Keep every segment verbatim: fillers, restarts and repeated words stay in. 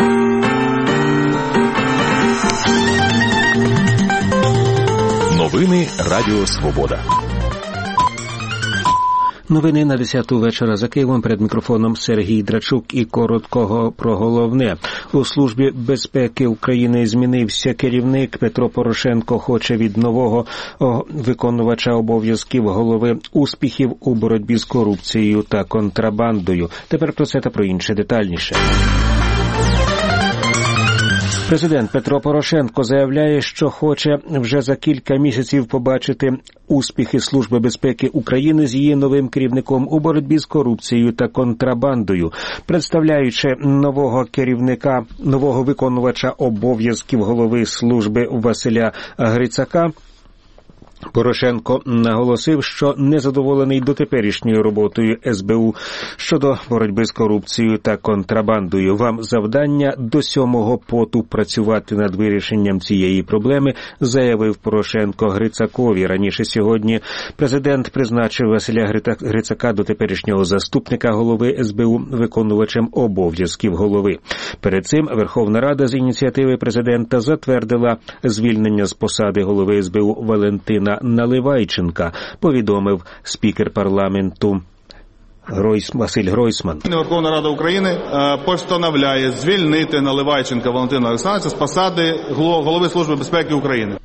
Новини Радіо Свобода. Новини на десяту вечора за Києвом. Перед мікрофоном Сергій Драчук і коротко про головне. У Службі безпеки України змінився керівник. Петро Порошенко хоче від нового виконувача обов'язків голови успіхів у боротьбі з корупцією та контрабандою. Тепер про це та про інше детальніше. Президент Петро Порошенко заявляє, що хоче вже за кілька місяців побачити успіхи Служби безпеки України з її новим керівником у боротьбі з корупцією та контрабандою. Представляючи нового керівника, нового виконувача обов'язків голови служби Василя Грицака, Порошенко наголосив, що незадоволений дотеперішньою роботою ес бе у щодо боротьби з корупцією та контрабандою. Вам завдання до сьомого поту працювати над вирішенням цієї проблеми, заявив Порошенко Грицакові. Раніше сьогодні президент призначив Василя Грицака дотеперішнього заступника голови ес бе у виконувачем обов'язків голови. Перед цим Верховна Рада з ініціативи президента затвердила звільнення з посади голови ес бе у Валентина Наливайченка, повідомив спікер парламенту Гройс... Василь Гройсман. Верховна Рада України постановляє звільнити Наливайченка Валентина Олександровича з посади голови Служби безпеки України.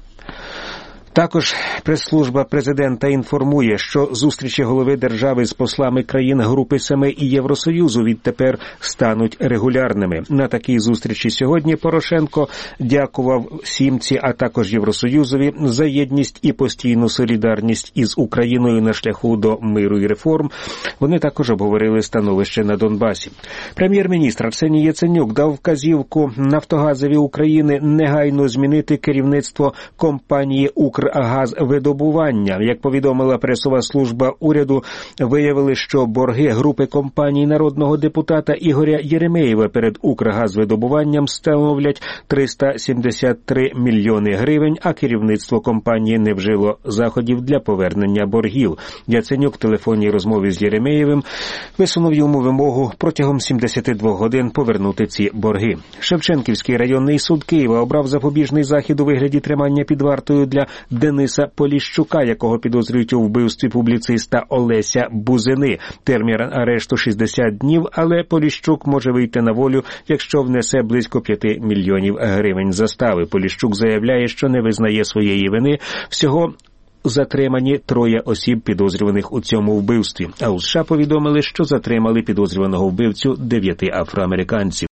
Також прес-служба президента інформує, що зустрічі голови держави з послами країн Групи Семи і Євросоюзу відтепер стануть регулярними. На такій зустрічі сьогодні Порошенко дякував Сімці, а також Євросоюзові за єдність і постійну солідарність із Україною на шляху до миру і реформ. Вони також обговорили становище на Донбасі. Прем'єр-міністр Арсеній Яценюк дав вказівку Нафтогазові України негайно змінити керівництво компанії «Укргазвидобування». Як повідомила пресова служба уряду, виявили, що борги групи компаній народного депутата Ігоря Єремеєва перед «Укргазвидобуванням» становлять триста сімдесят три мільйони гривень, а керівництво компанії не вжило заходів для повернення боргів. Яценюк в телефонній розмові з Єремеєвим висунув йому вимогу протягом сімдесяти двох годин повернути ці борги. Шевченківський районний суд Києва обрав запобіжний захід у вигляді тримання під вартою для Дениса Поліщука, якого підозрюють у вбивстві публіциста Олеся Бузини. Термін арешту шістдесят днів, але Поліщук може вийти на волю, якщо внесе близько п'яти мільйонів гривень застави. Поліщук заявляє, що не визнає своєї вини. Всього затримані троє осіб, підозрюваних у цьому вбивстві. А у США повідомили, що затримали підозрюваного вбивцю дев'яти афроамериканців.